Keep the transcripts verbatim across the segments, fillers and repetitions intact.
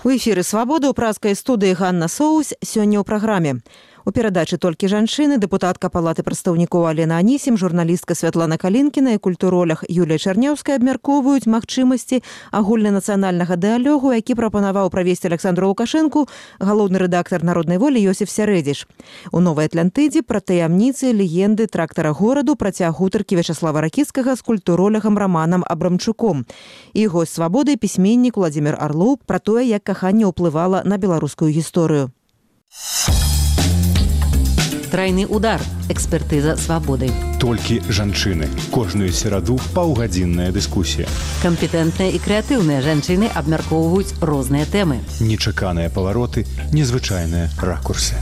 У эфіры «Свабода» ў празкай студыі Ганна Соусь сёння ў праграме. У перадачы «Толькі жанчыны» дэпутатка Палаты прадстаўнікоў Алена Анісім, журналістка Святлана Калінкіна і культуролог Юлія Чарняўская абмяркоўваюць магчымасці агульнанацыянальнага дыялогу, які прапанаваў правесці Александру Лукашэнку галоўны рэдактар «Народнай волі» Йосіф Сярэдзіш. У Новай Атлантыдзе пра таямніцы, легенды трактара гораду працяг гутаркі Вячаслава Ракіцкага з культуролегам Раманам Абрамчуком. І госць «Свабоды» пісьменнік Владзімір Арлоў пра тое, як каханне ўплывала на беларускую гісторыю. Трайны удар. Экспертыза «Свабоды». Толькі жанчыны. Кожную сераду паўгадзінная дыскусія. Кампетэнтныя і крэатыўныя жанчыны абмяркоўваюць розныя тэмы. Нечаканыя павароты, незвычайныя ракурсы.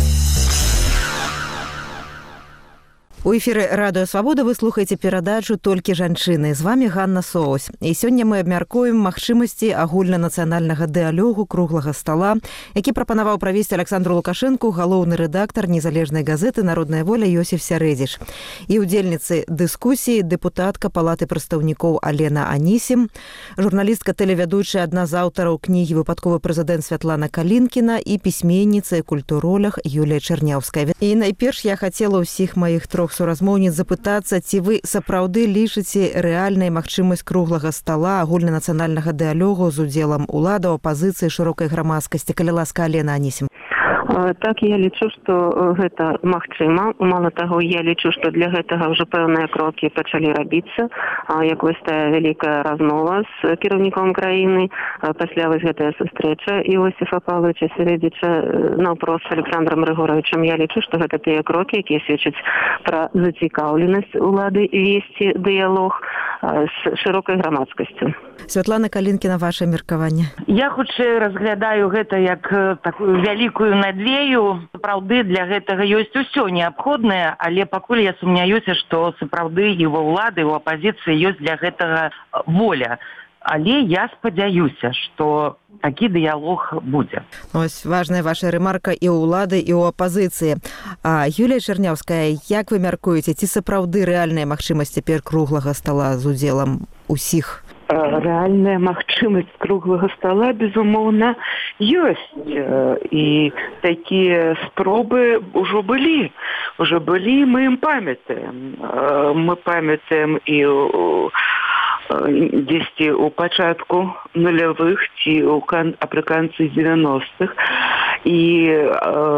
У эфіры радыё «Свабода» вы слухаеце перадачу «Толькі жанчыны». З вами Ганна Соусь. І сёння мы абмяркуем магчымасці агульнанацыянальнага дыялогу круглага стала, які прапанаваў правесці Александру Лукашэнку галоўны рэдактар незалежнай газеты «Народная воля» Йосіф Сярэдзіш. І удзельніцы дыскусіі дэпутатка Палаты прадстаўнікоў Алена Анісім, журналістка тэлевядучая, адна з аўтараў кнігі «Выпадковы прэзідэнт» Святлана Калінкіна і пісьменніца і культуролог Юлія Чарняўская. І найперш я хацела ўсіх маіх трох суразмоўніц запытацца, ці вы сапраўды лічыце рэальнай магчымасць круглага стала агульнанацыянальнага дыялогу з удзелам уладаў, апазіцыі, шырокай грамадскасці. Калі ласка, Алена Анісім. Так, я лічу, што гэта магчыма. Мала таго, я лічу, што для гэтага ўжо пэўныя крокі пачалі рабіцца. Як вось тая вялікая размова з кіраўніком краіны, пасля вось гэтая сустрэча Іосіфа Павловича Сярэдзіча наўпрост з Александром Рыгоровичем. Я лічу, што гэта тыя крокі, якія сведчаць пра зацікаўленасць улады весці дыялог з шырокай грамадскасцю. Святлана Калінкіна, ваше меркаванне. Я хутчэй разглядаю гэта як такую вялікую надзею. Сапраўды для гэтага ёсць усё неабходнае, але пакуль я сумняюся, што сапраўды і ва ўлады, і ў апазіцыі ёсць для гэтага воля. Але я спадзяюся, што такі дыялог будзе. Ось важная ваша ремарка і ў улады, і ў апазіцыі. А Юлія Чарняўская, як вы мяркуеце, ці сапраўды рэальная магчымасць цяпер круглага стала з удзелам усіх? Рэальная магчымасць круглага стала, безумоўна, ёсць. І такія спробы ўжо былі. Ўжо былі, мы ім памятаем. Мы памятаем і ў дзесьці ў пачатку нулявых ці ў апрыканцы дзевяностых. І э,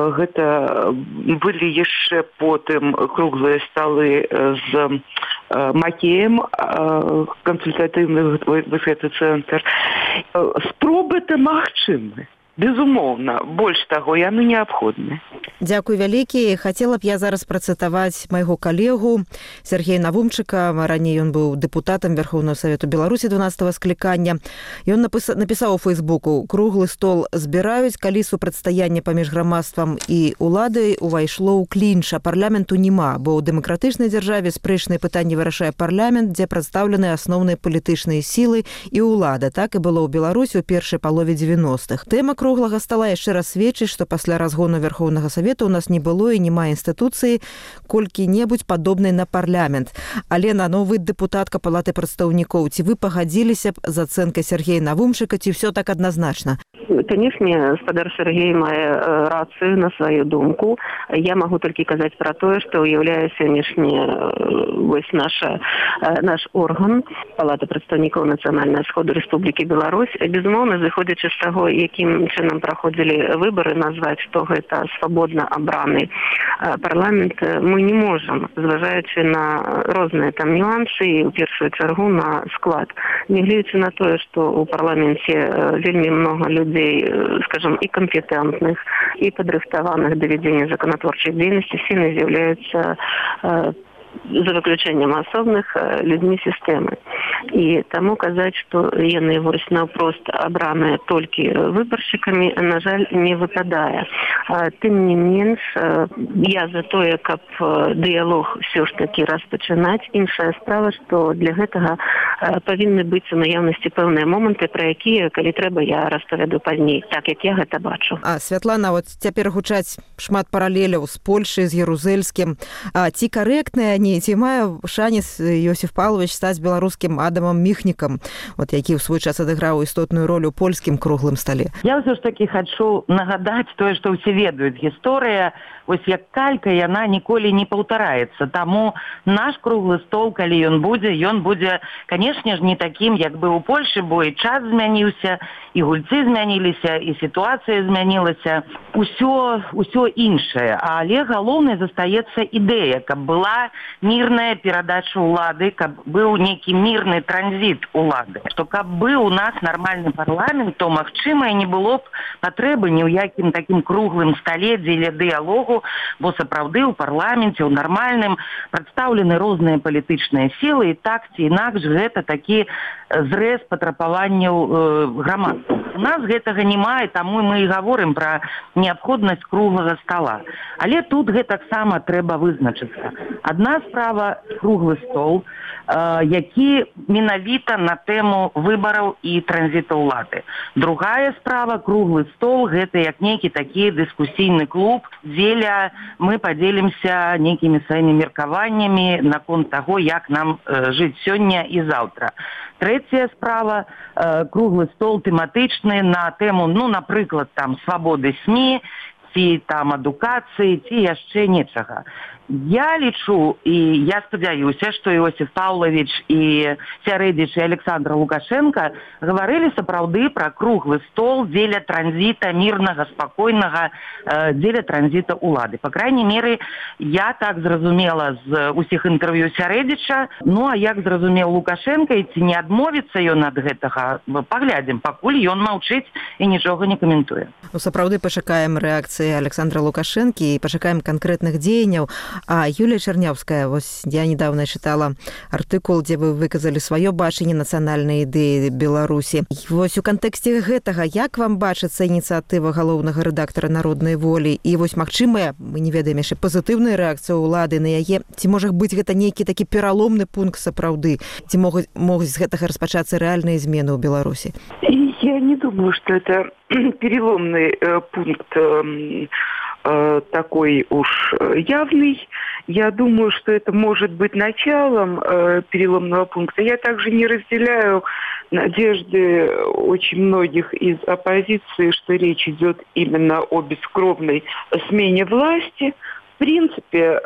гэта былі яшчэ потым круглыя сталы з э, Макеем, э, кансультатыўны гэты цэнтр. Спробы-то магчымы. Безумоўна, больш таго, яны неабходны. Дзякуй вялікі. Хацела б я зараз працытаваць майго калегу Сергея Навумчыка. Раней ён быў дэпутатам Верхоўнага Савету Беларусі дванаццатага склікання. Ён напісаў у Фейсбуку: «Круглы стол збіраюць, калі супрацьстаянне паміж грамадствам і уладай увайшло ў клінч, а парламенту няма, бо ў дэмакратычнай дзяржаве спрэчныя пытанні вырашае парламент, дзе прадстаўлены асноўныя палітычныя сілы і ўлада. Так і было ў Беларусі ў першай палове дзевяностых. Тэма круглага стала яшчэ раз сведчыць, што пасля разгону Верхоўнага Савета у нас не было і няма інстытуцыі колькі-небудзь падобнай на парламент. Алена, ну вы дэпутатка Палаты прадстаўнікоў, ці вы пагадзіліся б з ацэнкай Сергея Навумчыка, ці ўсё так адназначна? Конечно, спадар Сергей мае рацыю на сваю думку. Я магу толькі казаць пра тое, што ўяўляе сённяшні вось наша, наш орган Палата прадстаўнікоў Нацыянальнага сходу Рэспублікі Беларусь. Безумоўна, зыходзячы з таго, якім чынам праходзілі выбары, назваць, што гэта свабодна абраны парламент, мы не можам, зважаючы на розныя там нюансы і ў першую чаргу на склад. Нягледзячы на тое, што ў парламенце вельмі многа людзей, скажем, і кампетэнтных, і падрыхтаваных да вядзення законатворчай дзейнасці, все яны з'яўляюцца за выключэннем асобных людзьмі сістэмы. І таму казаць, што яны вось наўпрост абраныя толькі выбаршчыкамі, на жаль, не выпадае. Тым не менш, я за тое, каб дыялог ўсё ж такі распачынаць. Іншая справа, што для гэтага павінны быць у наяўнасці пэўныя моманты, пра якія, калі трэба, я распавяду пазней, так як я гэта бачу. А, Святлана, вот цяпер гучаць шмат паралеляў з Польшай, з Ярузельскім. А ці карэктныя они, ці мае шанец Йосіф Павлович стаць беларускім Адамам Міхнікам, от які ў свой час адыграў істотную ролю ў польскім круглым стале. Я ўсё ж такі хачу нагадаць тое, што ўсе ведаюць. Гісторыя, вось як калька, яна ніколі не паўтараецца. Таму наш круглы стол, калі ён будзе, ён будзе, канешне ж, не такім, як быў у Польшы, бо і час змяніўся, і гульцы змяніліся, і сітуацыя змянілася. Усё, усё іншае. Але галоўнай застаецца ідэя, каб была мірная перадача ўлады, каб быў нейкі мірны транзіт улады. Што каб быў у нас нармальны парламент, то, магчыма, і не было б патрэбы ні ў якім такім круглым стале дзеля дыялогу, бо сапраўды ў парламенце, ў нармальным прадстаўлены розныя палітычныя сілы, і так ці інакш гэта такі зрэз патрабаванняў э, грамадства. У нас гэтага няма, і таму мы і гаворым пра неабходнасць круглага стала. Але тут гэтаксама трэба вызначыцца. Адна справа круглы стол, э, які менавіта на тэму выбараў і транзіта ўлады. Другая справа круглы стол, гэта як нейкі такі дыскусійны клуб, дзеля мы падзелімся нейкімі сваімі меркаваннямі наконт таго, як нам э, жыць сёння і заўтра. Трэцяя справа э, круглы стол тэматычны на тэму, ну, напрыклад, там свабоды СМІ, ці там адукацыі, ці яшчэ нечага. Я лічу, і я спадзяюся, што Іосиф Паўлавіч і Сярэдзіч і Александр Лукашенко гаварылі сапраўды пра круглы стол дзеля транзіта мірнага, спакойнага, э, дзеля транзіта ўлады. Па крайней меры, я так зразумела з усіх інтэрв'ю Сярэдзіча, ну а як зразумеў Лукашенко, і ці не адмовіцца ён ад гэтага, паглядзім, пакуль ён маўчыць і нічога не каментуе. Ну, сапраўды пачакаем рэакцыі Александра Лукашэнкі і пачакаем канкрэтных дзеянняў. А Юлія Чарнявская, вось я недавно чытала артыкул, дзе вы выказалі сваё бачанне нацыянальнай ідэі Беларусі. І вось у кантэксце гэтага, як вам бачыцца ініцыятыва галоўнага рэдактара «Народнай волі» і вось магчымая, мы не ведаем яшчэ, пазітыўная рэакцыя ўлады на яе, ці можа быць гэта нейкі такі пераломны пункт сапраўды, ці могуць, могуць з гэтага распачацца рэальныя змены ў Беларусі? Я не думаю, что это переломный э, пункт э, э, такой уж явный. Я думаю, что это может быть началом э, переломного пункта. Я также не разделяю надежды очень многих из оппозиции, что речь идет именно о бескровной смене власти. В принципе,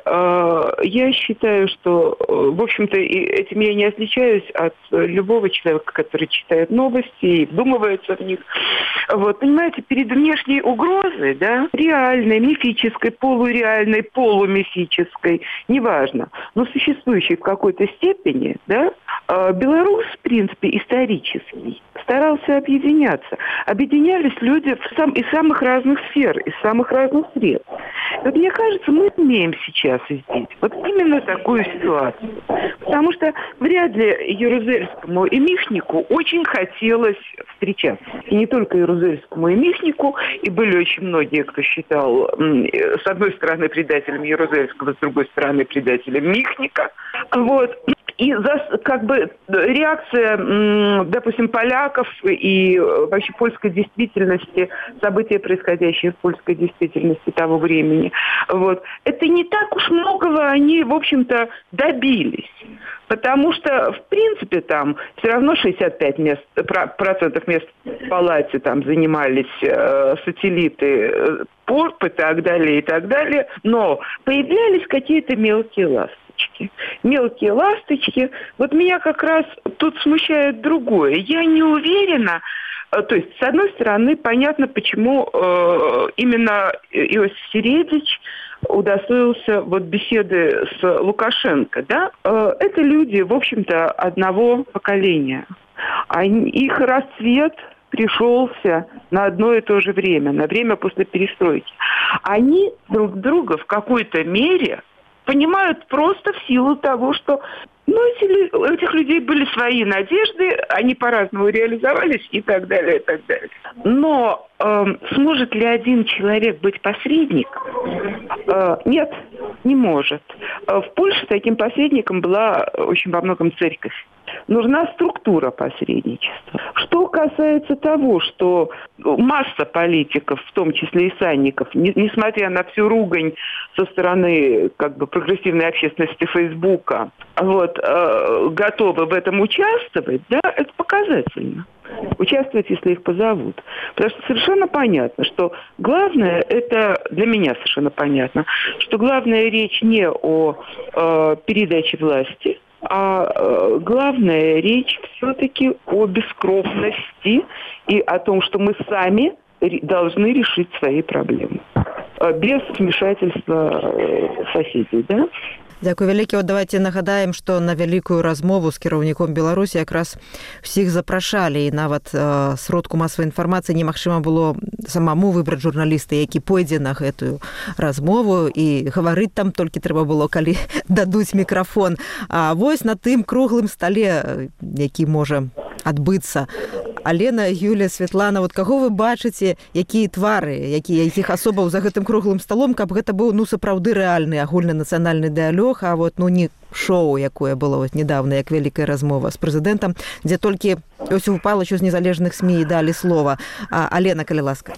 я считаю, что, в общем-то, этим я не отличаюсь от любого человека, который читает новости и вдумывается в них. Вот, понимаете, перед внешней угрозой, да, реальной, мифической, полуреальной, полумифической, неважно, но существующей в какой-то степени, да, Беларусь, в принципе, исторически старался объединяться. Объединялись люди в сам, из самых разных сфер, из самых разных сред. Вот мне кажется, мы имеем сейчас здесь вот именно такую ситуацию. Потому что вряд ли Ярузельскому и Михнику очень хотелось встречаться. И не только Ярузельскому и Михнику, и были очень многие, кто считал с одной стороны предателем Ярузельского, с другой стороны предателем Михника. Вот. И за, как бы реакция, допустим, поляков и вообще польской действительности, события, происходящие в польской действительности того времени, вот, это не так уж многого они, в общем-то, добились. Потому что, в принципе, там все равно шестьдесят пять мест, процентов мест в палате там занимались э, сателлиты э, Порп и так далее, и так далее. Но появлялись какие-то мелкие ласточки. Мелкие ласточки. Вот меня как раз тут смущает другое. Я не уверена... То есть, с одной стороны, понятно, почему э, именно Иосиф Сиредзич удостоился вот беседы с Лукашенко. Да? Э, это люди, в общем-то, одного поколения. Они, их расцвет пришелся на одно и то же время, на время после перестройки. Они друг друга в какой-то мере понимают просто в силу того, что ну, эти, у этих людей были свои надежды, они по-разному реализовались и так далее, и так далее. Но э, сможет ли один человек быть посредником? Э, нет, не может. В Польше таким посредником была очень во многом церковь. нужна структура посредничества. Что касается того, что масса политиков, в том числе и Санников, не, несмотря на всю ругань со стороны как бы прогрессивной общественности Фейсбука, вот, э, готовы в этом участвовать, да, это показательно. Участвовать, если их позовут. Потому что совершенно понятно, что главное, это для меня совершенно понятно, что главная речь не о э, передаче власти, а э, главная речь все-таки о бескровности и о том, что мы сами должны решить свои проблемы. Без вмешательства соседей, да? Дзякуй вялікі. От давайте нагадаем, што на вялікую размову з кіраўніком Беларусі якраз усіх запрашалі, і нават э, сродку масавай інфармацыі немагчыма было самому выбраць журналіста, які пойдзе на гэтую размову, і гаварыць там толькі трэба было, калі дадуць мікрафон. А вось на тым круглым стале, які можа адбыцца. Алена, Юлія, Святлана, вот каго вы бачыце, якія твары, якія якіх асобаў за гэтым круглым сталом, каб гэта быў ну сапраўды рэальны агульнанацыянальны дыялог, а вот ну не шоу, якое было вот недавно, як вялікая размова з прэзідэнтам, дзе толькі Осіпу Павловичу з незалежных СМІ далі слова. А, Алена, калі ласка.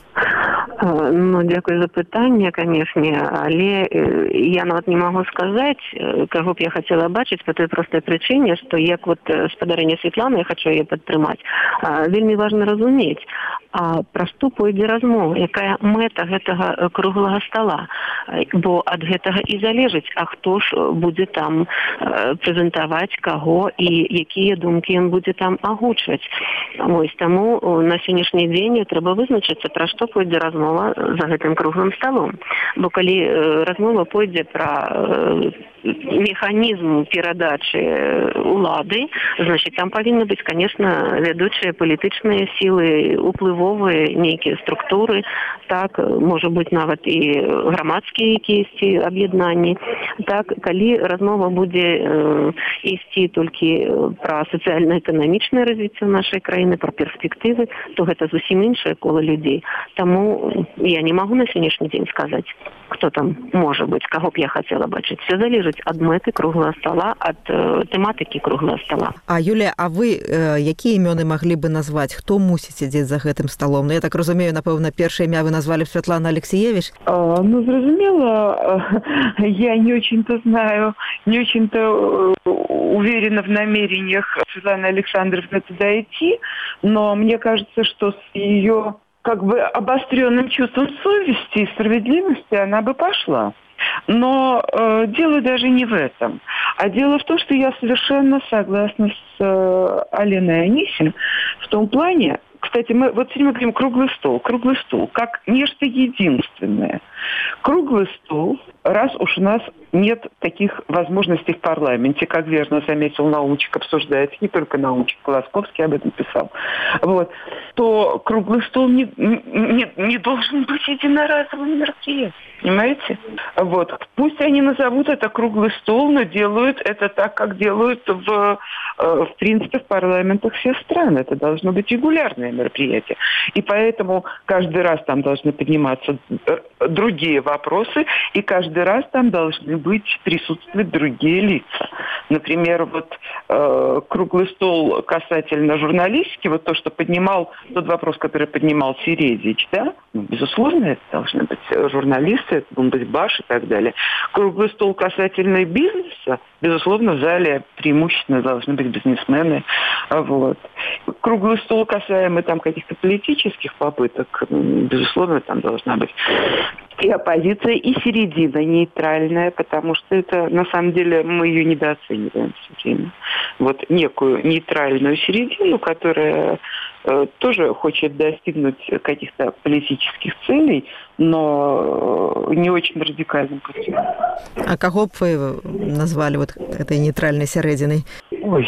Ну, дзякуй за пытанне, канешне, але я нават не магу сказаць, каго б я хацела бачыць по той простай прычыне, што як вот спадарыня Святлана, я хачу яе падтрымаць, вельмі важна разумець, а пра што пойдзе размова, якая мэта гэтага круглага стала, бо ад гэтага і залежыць, а хто ж будзе там прэзентаваць каго і якія думкі ён будзе там агучваць. Вось таму на сённяшні дзень трэба вызначыцца, пра што пойдзе размова за гэтым круглым сталом. Бо калі э, размова пойдзе пра э, механізм перадачы улады, значит, там павінны быць, конечно, вядучыя палітычныя сілы, уплывовыя нейкія структуры, так, можа быць нават і грамадскія якіясьці аб'яднанні. Так, калі размова будзе э, ісці толькі пра сацыяльна-эканамічнае развіццё нашай краіны, пра перспектывы, то гэта зусім іншае кола людзей. Таму я не могу на сегодняшний день сказать, кто там может быть, кого б я хотела бачить. Все залежит от мэты круглого стола, от э, тематики круглого стола. А, Юлия, а вы э, какие имена могли бы назвать? Кто мусит сидеть за этим столом? Ну, я так разумею, напевно, первое имя вы назвали Светлана Алексеевич? А, ну, зразумела, я не очень-то знаю, не очень-то уверена в намерениях Светланы Александровны туда идти, но мне кажется, что с ее как бы обостренным чувством совести и справедливости она бы пошла. Но э, дело даже не в этом. А дело в том, что я совершенно согласна с э, Аленой Анисим в том плане, кстати, мы вот все время говорим круглый стол, круглый стол, как нечто единственное. Круглый стол, раз уж у нас нет таких возможностей в парламенте, как верно заметил Наумчик, обсуждается, не только Наумчик, Колосковский об этом писал, вот, то круглый стол не, не, не должен быть единоразовым мероприятием, понимаете? Вот. Пусть они назовут это круглый стол, но делают это так, как делают в, в принципе в парламентах всех стран. Это должно быть регулярное мероприятие. И поэтому каждый раз там должны подниматься другие вопросы, и каждый раз там должны быть присутствовать другие лица. Например, вот э, круглый стол касательно журналистики, вот то, что поднимал, тот вопрос, который поднимал Середич, да, ну, безусловно, это должны быть журналисты, это должен быть Баш и так далее. Круглый стол касательно бизнеса, безусловно, в зале преимущественно должны быть бизнесмены, вот. Круглый стол касаемо там каких-то политических попыток, безусловно, там должна быть и оппозиция, и середина нейтральная, потому что это, на самом деле, мы ее недооцениваем все время. Вот некую нейтральную середину, которая э, тоже хочет достигнуть каких-то политических целей, но не очень радикальным путем. А кого бы вы назвали вот этой нейтральной серединой? Ой...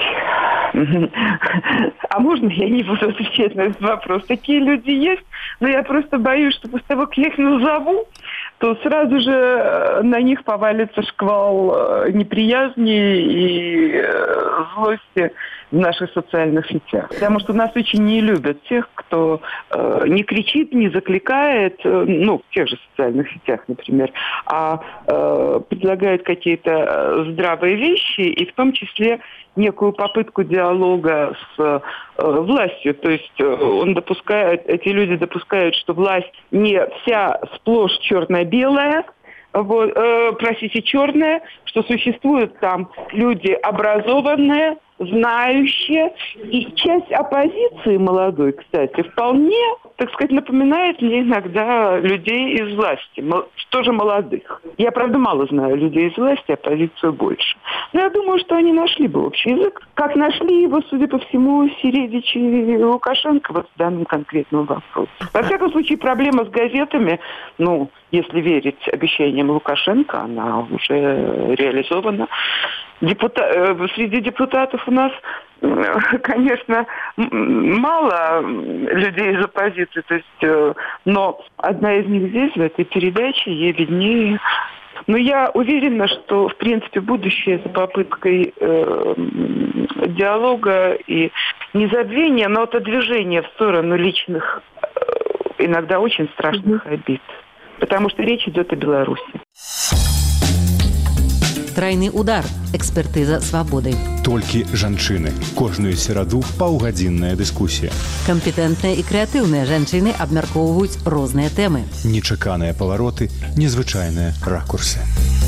А можно я не буду отвечать на этот вопрос? Такие люди есть, но я просто боюсь, что после того, как я их назову, то то сразу же на них повалится шквал неприязни и злости в наших социальных сетях. Потому что нас очень не любят тех, кто э, не кричит, не закликает, э, ну, в тех же социальных сетях, например, а э, предлагает какие-то здравые вещи, и в том числе некую попытку диалога с э, властью. То есть э, он допускает, эти люди допускают, что власть не вся сплошь черно-белая, вот, э, простите, черная, что существуют там люди образованные, знающие. И часть оппозиции молодой, кстати, вполне, так сказать, напоминает мне иногда людей из власти, тоже молодых. Я, правда, мало знаю людей из власти, оппозицию больше. Но я думаю, что они нашли бы общий язык, как нашли его, судя по всему, Середич и Лукашенко вот в данном конкретном вопросе. Во всяком случае, проблема с газетами, ну, если верить обещаниям Лукашенко, она уже реализована. Депута... Среди депутатов у нас, конечно, мало людей из оппозиции, то есть, но одна из них здесь, в этой передаче, ей виднее. Но я уверена, что, в принципе, будущее за попыткой э, диалога и не забвения, но отодвижения в сторону личных, э, иногда очень страшных обид. Потому что речь идет о Беларуси. Трайны удар. Экспертыза свабоды. Толькі жанчыны. Кожную сераду паўгадзінная дыскусія. Кампетэнтныя і крэатыўныя жанчыны абмяркоўваюць розныя тэмы. Нечаканыя павароты, незвычайныя ракурсы.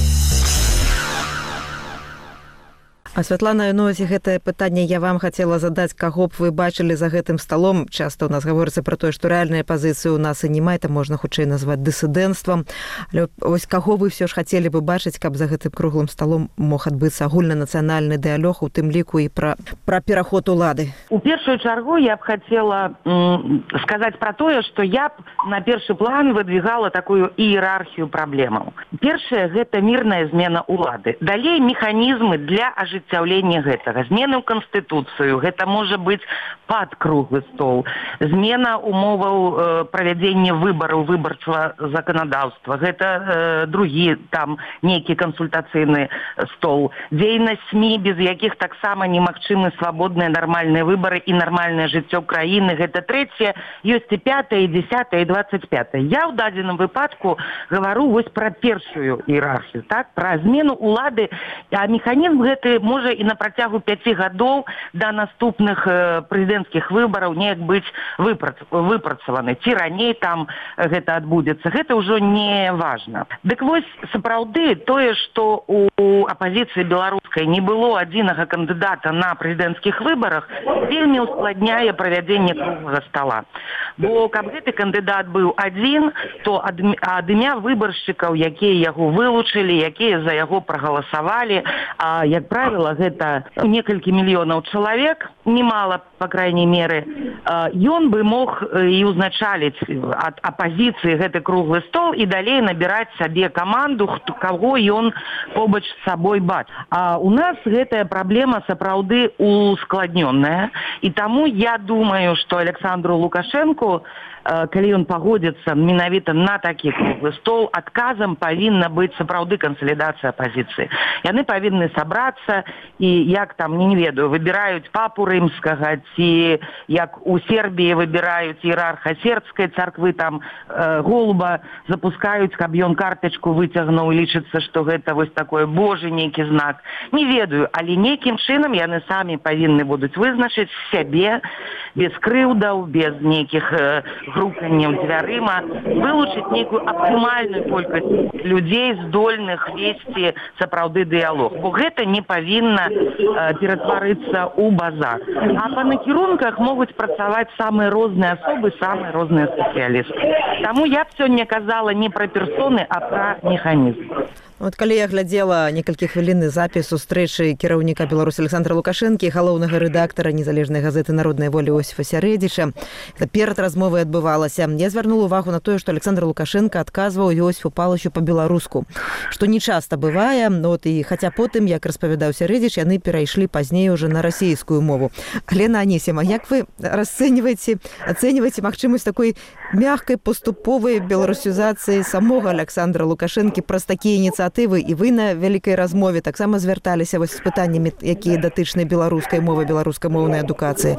А Святлана, ну, гэтае пытанне я вам хацела задаць, каго б вы бачылі за гэтым сталом. Часта у нас гаворыцца пра тое, што рэальныя пазіцыі у нас і няма, это можна хутчэй назваць дысідэнцтвам. Але вось каго вы ўсё ж хацелі бы бачыць, каб за гэтым круглым сталом мог адбыцца агульнанацыянальны дыялог, у тым ліку і пра, пра пераход улады? У першую чаргу я б хацела м, сказаць пра тое, што я б на першы план выдвигала такую іерархію праблемаў. Першае, гэта мірная змена улады. Далей механізмы для ажыццяўлення ажыццяўлення гэтага. Змены ў Канстытуцыю, гэта можа быць пад круглы стол, змена умоваў э, правядзення выбараў, выбарчага заканадаўства, гэта э, другі там нейкі кансультацыйны стол, дзейнасць СМІ, без якіх таксама немагчымы свабодныя нармальныя выбары і нармальнае жыццё краіны, гэта трэцяе, ёсць і пятае, і дзесятае, і дваццаць пятае. Я ў дадзеным выпадку гавару вось пра першую іерархію, так, пра змену улады, а механізм гэты можа і на працягу пяці гадоў да наступных э, прэзідэнцкіх выбараў неяк быць выпрац... выпрацаваны. Ці раней там гэта адбудзецца, гэта ўжо не важна. Дык вось, сапраўды, тое, што у апазіцыі беларускай не было адзінага кандыдата на прэзідэнцкіх выбарах, вельмі ускладняе правядзенне круглага стола. Бо каб гэты кандыдат быў адзін, то ад, ад імя выбаршчыкаў, якія яго вылучылі, якія за яго прагаласавалі, а, як правіла, гэта некалькі мільёнаў чалавек, немало, по крайней меры, ён бы мог і узначаліць ад апазіцыі гэты круглы стол і далей набіраць сабе каманду, каго ён побач з сабой бачыць. А у нас гэтая праблема сапраўды ускладнёная, і таму я думаю, што Александру Лукашенку, калі ён пагодзіцца менавіта на такі круглы стол, адказам павінна быць сапраўды кансалідацыя апазіцыі. Яны павінны сабрацца і, як там, не ведаю, выбіраюць папу рымскага, ці як у Сербіі выбіраюць іерарха сербскай царквы, там э, голуба запускаюць, каб ён картачку выцягнуў, лічыцца, што гэта вось такой божы нейкі знак. Не ведаю, але нейкім чынам яны самі павінны будуць вызначыць сябе без крыўдаў, без нейкіх э, груканнем дзвярыма, вылучыць нейкую аптымальную колькасць людзей, здольных весці сапраўды дыялог. Бо гэта не павінна э, ператварыцца ў базар. А па накірунках могуць працаваць самыя розныя асобы, самыя розныя спецыялісты. Таму я б сёння казала не пра персоны, а пра механізм. Вот калі я глядзела некалькі хвілінны запіс сустрэчы кіраўніка Беларусі Александра Лукашэнкі, галоўнага рэдактара незалежнай газеты «Народная воля» Осіпа Сярэдзіча, перад размовай адбывалася. Я звярнула увагу на тое, што Александр Лукашенко адказваў Иосифу Павловичу па-беларуску, што не часта бывае, вот, і хаця потым, як распавядаў Сярэдзіч, яны перайшлі пазней уже на расійскую мову. Алена Анісіма, як вы расцэньваеце, ацэньваеце магчымасць такой мягкай паступовай беларусізацыі самога Александра Лукашэнкі праз такія ініцыятывы? І вы на вялікай размове таксама звярталіся вось з пытаннямі, якія датычныя беларускай мовы, беларускамоўнай адукацыі.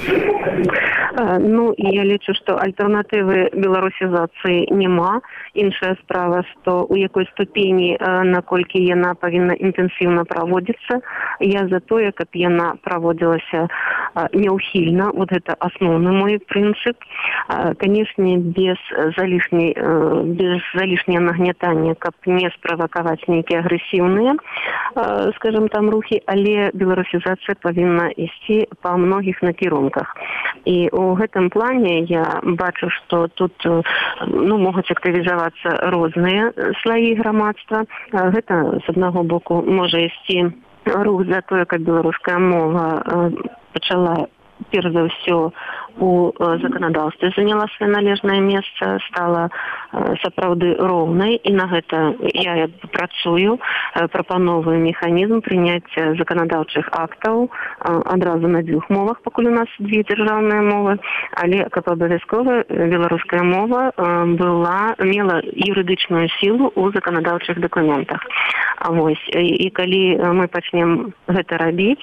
Ну, я лічу, што альтэрнатывы беларусізацыі няма. Іншая справа, што у якой ступені, наколькі яна павінна інтэнсіўна праводзіцца. Я за тое, каб яна праводзілася няўхільна. Вот гэта асноўны мой прынцып. Канешне, без залішняй, без залішняе нагнятання, каб не справакаваць нейкія агрэсіўныя, скажем там, рухі, але беларусізацыя павінна ісці па многіх накірунках. І у гэтым плане я бачу, што тут ну, могуць актывізавацца розныя слаі грамадства. Гэта, з аднаго боку, можа ісці рух за тое, каб беларуская мова пачала перш за ўсё у заканадаўстве заняла свае належнае месца, стала сапраўды роўнай, і на гэта я працую, прапановую механізм прыняцця заканадаўчых актаў адразу на дзвюх мовах, пакуль у нас дзве дзяржаўныя мовы, але каб абавязкова беларуская мова была, мела юрыдычную сілу ў заканадаўчых дакументах. Вось, і калі мы пачнем гэта рабіць,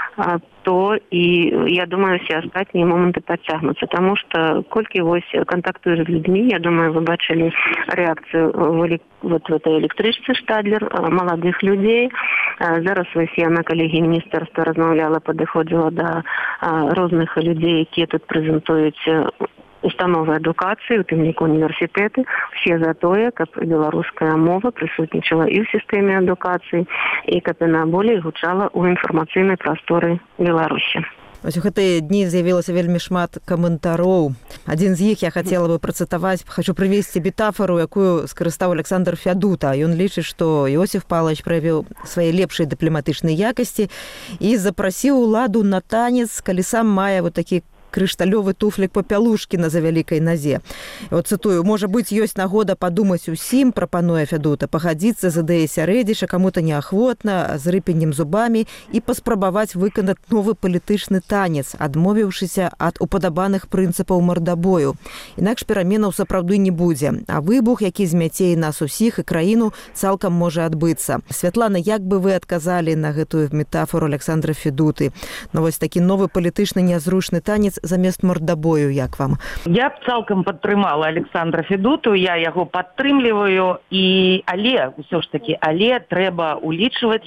то і, я думаю, все астатнія моманты падцягнуцца, таму што колькі вось кантактуеш з людзьмі, я думаю, вы бачылі рэакцыю вот в этой электрычцы Штадлер, маладых людзей. Зараз вось я на калегі міністэрства размаўляла, падыходзіла да розных людзей, якія тут прэзентуюць установы адукацыі, у тым ліку універсітэты, все за тое, каб беларуская мова прысутнічала і ў сістэме адукацыі, і каб яна болей гучала ў інфармацыйнай прасторы Беларусі. Вось у гэтыя дні з'явілася вельмі шмат каментароў. Адзін з іх я хацела бы працытаваць, хачу прывесці метафору, якую скарыстаў Александр Фядута. Ён лічыць, што Иосиф Павлович праявіў свае лепшыя дыпламатычныя якасці і запрасіў уладу на танец, калі сам мае вот такі крышталёвы туфлік папялушкі на завялікай назе. Вот цытую: «Можа быць, ёсць нагода падумаць усім, прапануе Фядута, пагадзіцца з ідэяй Сярэдзіча, каму-то неахвотна, з рыпеннем зубамі і паспрабаваць выканаць новы палітычны танец, адмовіўшыся ад упадабаных прынцыпаў мардабою. Інакш пераменаў сапраўды не будзе, а выбух, які змяцее нас усіх і краіну, цалкам можа адбыцца». Святлана, як бы вы адказалі на гэтую метафору Александра Фядуты? Ну, вось такі новы палітычны нязручны танец замест мордабою, як вам? Я б цалкам падтрымала Александра Федуту, я яго падтрымліваю, і але ўсё ж такі, але трэба улічваць,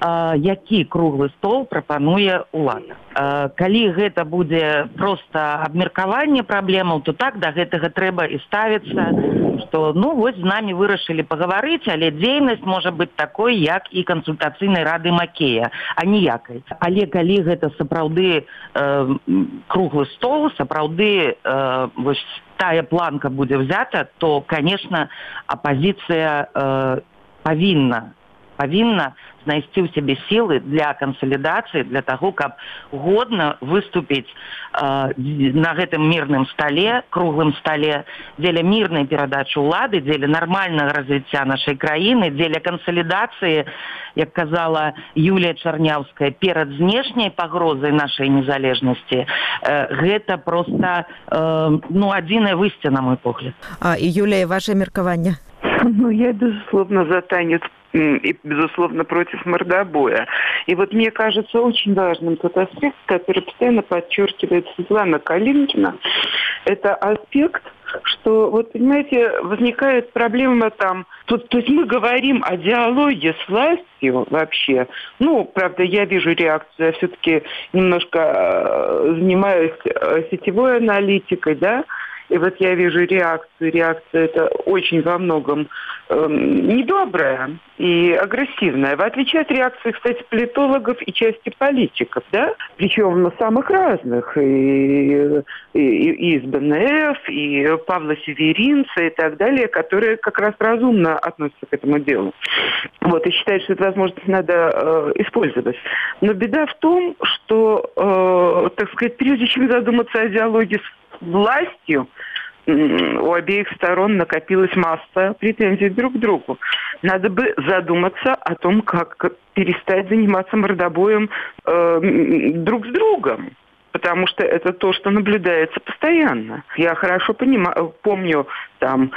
які круглы стол прапануе ўлада. Калі гэта будзе проста абмеркаванне праблемаў, то так да гэтага трэба і ставіцца, што ну вось з намі вырашылі пагаварыць, але дзейнасць можа быць такой, як і кансультацыйнай рады Макея, а ніякай. Але калі гэта сапраўды э, круглы стол, сапраўды э, вось тая планка будзе взята, то, конечно, апозіцыя э, павінна павінна знайсці ў сябе сілы для кансалідацыі, для таго, каб годна выступіць э, на гэтым мірным стале, круглым стале, дзеля мірнай перадачы ўлады, дзеля нармальнага развіцця нашай краіны, дзеля кансалідацыі, як казала Юлія Чарняўская, перад знешняй пагрозай нашай незалежнасці. Э, гэта проста э, ну, адзіная выйсце, на мой погляд. А, і Юлія, ваше меркаванне? Ну, я, безусловно, за танец и, безусловно, против мордобоя. И вот мне кажется очень важным тот аспект, который постоянно подчеркивает Светлана Калинкина. Это аспект, что, вот, понимаете, возникает проблема там... Тут, то есть мы говорим о диалоге с властью вообще. Ну, правда, я вижу реакцию, я все-таки немножко занимаюсь сетевой аналитикой, да, И вот я вижу реакцию. Реакция это очень во многом э, недобрая и агрессивная. В отличие от реакции, кстати, политологов и части политиков, да? Причем ну, самых разных. И, и, и из Бэ Эн Эф, и Павла Северинца и так далее, которые как раз разумно относятся к этому делу. Вот, и считают, что эту возможность надо э, использовать. Но беда в том, что, э, так сказать, прежде чем задуматься о диалоге с властью, у обеих сторон накопилась масса претензий друг к другу. Надо бы задуматься о том, как перестать заниматься мордобоем э, друг с другом. Потому что это то, что наблюдается постоянно. Я хорошо понимаю, помню там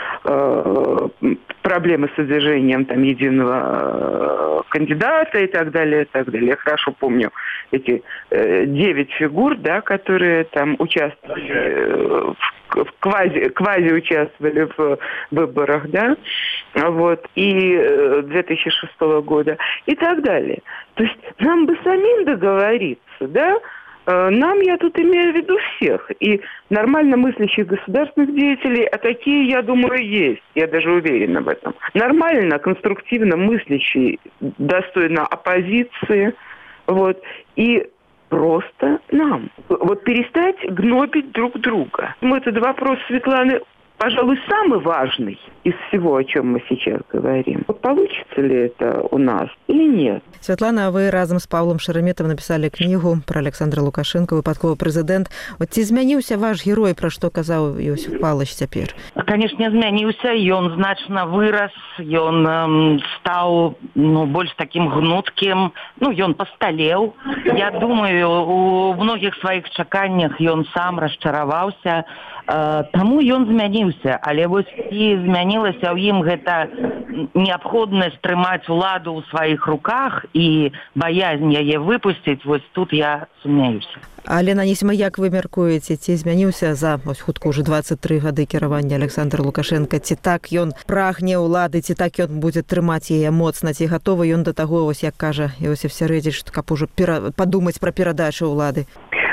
э, проблемы с выдвижением там единого э, кандидата и так далее, и так далее. Я хорошо помню эти э, девять фигур, да, которые там участвовали э, в, в квази, квази участвовали в выборах, да, вот, и э, две тысячи шестого года и так далее. То есть нам бы самим договориться, да. Нам, я тут имею в виду всех, и нормально мыслящих государственных деятелей, а такие, я думаю, есть, я даже уверена в этом. Нормально, конструктивно мыслящие, достойно оппозиции, вот, и просто нам. Вот перестать гнобить друг друга. Ну, этот вопрос Светланы, пожалуй, самый важный из всего, о чем мы сейчас говорим. Получится ли это у нас или нет? Святлана, вы разом з Павлом Шереметом написали книгу про Александра Лукашенко, выпадковый президент. Вот ці змяніўся ваш герой, про что казаў Иосиф Павлович цяпер? Конечно, змяніўся, ён значна вырас, ён эм, стаў ну, больш таким гнутким, ну, ён пасталеў. Я думаю, у многіх сваіх чаканнях ён сам расчараваўся, э, таму ён змяніўся, але вось і змянілася ў ім гэта неабходнасць трымаць уладу ў сваіх руках і баязнь яе выпусціць, вось тут я сумняюся. Алена Анісіма, як вы мяркуеце, ці змяніўся за ось хутка ўжо двадцать три гады кіравання Александр Лукашенко, ці так ён прагне ўлады, ці так ён будзе трымаць яе моцна, ці гатовы ён да таго, ось як кажа Іосиф Сярэдзіч, каб ужо пера... падумаць пра перадачу ўлады?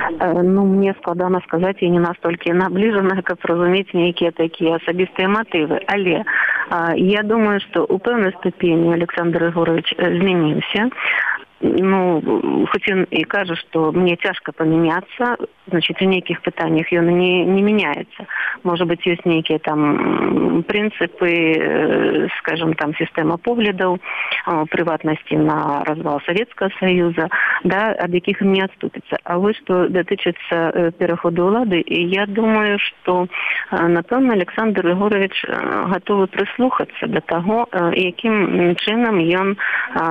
Ну, мне складана сказаць, я не настолькі набліжана, каб разумець нейкія такія асабістыя матывы. Але а, я думаю, што ў пэўнай ступені Александр Егорович змяніўся. Ну, хоць ён і кажа, што мне цяжка памяняцца, значит, у нейкіх пытаннях ён не, не меняется. Может быть, ёсць нейкія там прынцыпы, скажем, там сістэма поглядаў, прыватнасці на развал Савецкага Саюза, да, ад якіх не адступіцца. А вось што датычыцца пераходу ўлады, і я думаю, што, напэўна, Александр Егорович гатовы прыслухацца да таго, якім чынам ён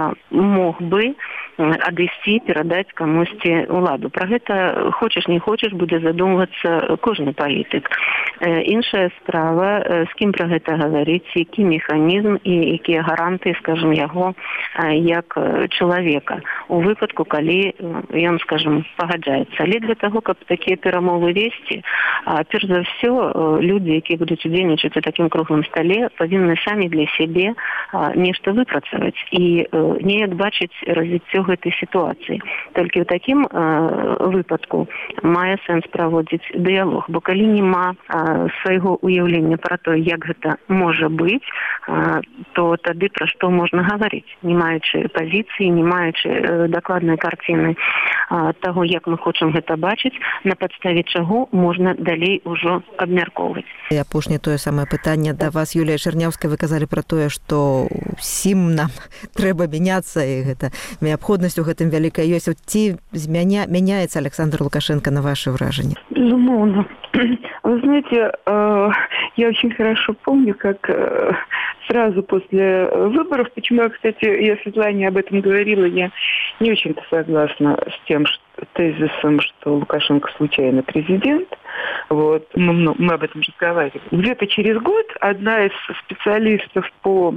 мог бы адысці, перадаць камусьці ўладу. Пра гэта хочаш не хочаш будзе задумвацца кожны палітык. Іншая справа, з кім пра гэта гаварыць, які механізм і якія гаранты, скажем, яго як чалавека у выпадку, калі ён, скажем, пагаджаецца. Але для таго, каб такія перамовы весці, перш за ўсё людзі, якія будуць удзельнічаць у такім круглым стале, павінны самі для сябе нешта выпрацаваць і неяк бачыць развіццё гэтай сітуацыі. Толькі ў такім выпадку мае сэнс праводзіць дыялог, бо калі няма свайго уяўлення пра то, як гэта можа быць, то тады пра што можна гаварыць, не маючы пазіцыі, не маючы дакладнай карціны таго, як мы хочам гэта бачыць, на падставе чаго можна далей ужо абмяркоўваць. І апошняе тое самае пытанне да вас, Юлія Чарнявская, вы казалі пра тое, што ўсім нам трэба мяняцца, і гэта неабходнасць у гэтым вялікая ёсць. Ці змяня... мяняецца Александр Лукашенко, на ваше вражанне? Безумовно. Вы знаете, э, я очень хорошо помню, как э, сразу после выборов, почему я, кстати, я Светлане об этом говорила, я не очень-то согласна с тем что, тезисом, что Лукашенко случайно президент. Вот. Мы, мы об этом разговаривали. Где-то через год одна из специалистов по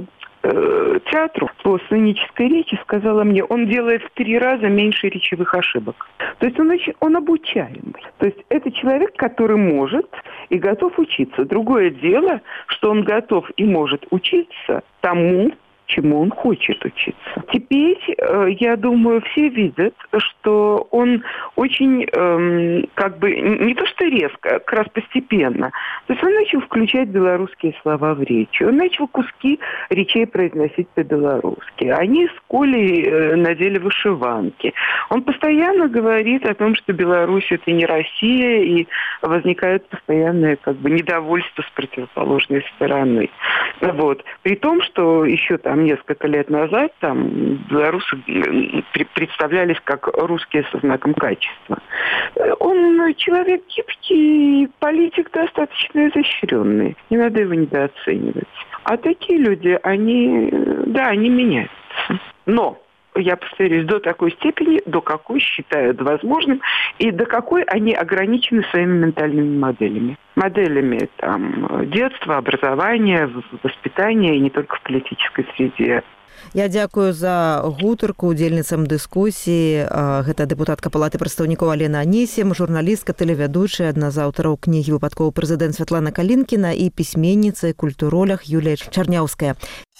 театру, по сценической речи сказала мне, он делает в три раза меньше речевых ошибок. То есть он, он обучаемый. То есть это человек, который может и готов учиться. Другое дело, что он готов и может учиться тому, чему он хочет учиться. Теперь, я думаю, все видят, что он очень, эм, как бы, не то что резко, как раз постепенно. То есть он начал включать белорусские слова в речь. Он начал куски речей произносить по-белорусски. Они с Колей э, надели вышиванки. Он постоянно говорит о том, что Беларусь – это не Россия, и возникает постоянное, как бы, недовольство с противоположной стороны. Вот. При том, что еще там несколько лет назад там белорусы представлялись как русские со знаком качества. Он человек гибкий, политик достаточно изощренный. Не надо его недооценивать. А такие люди, они, да, они меняются. Но, я повторюсь, до такой степени, до какой считают возможным, и до какой они ограничены своими ментальными моделями. Моделями там, детства, образования, воспитания, и не только в политической среде. Я дзякую за гутарку удзельніцам дыскусіі. Гэта дэпутатка палаты прадстаўнікоў Алена Анісім, журналістка, тэлевядучая, адна з аўтараў кнігі «Выпадковы прэзідэнт» Святлана Калінкіна і пісьменніца і культуролог Юлія Чарняўская.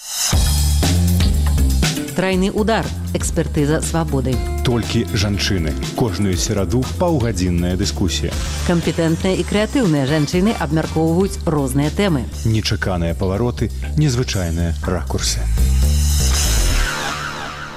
Трайны удар. Экспертыза свабоды. Толькі жанчыны. Кожную сераду паўгадзінная дыскусія. Кампетэнтныя і крэатыўныя жанчыны абмяркоўваюць розныя тэмы. Нечаканыя павароты, незвычайныя ракурсы.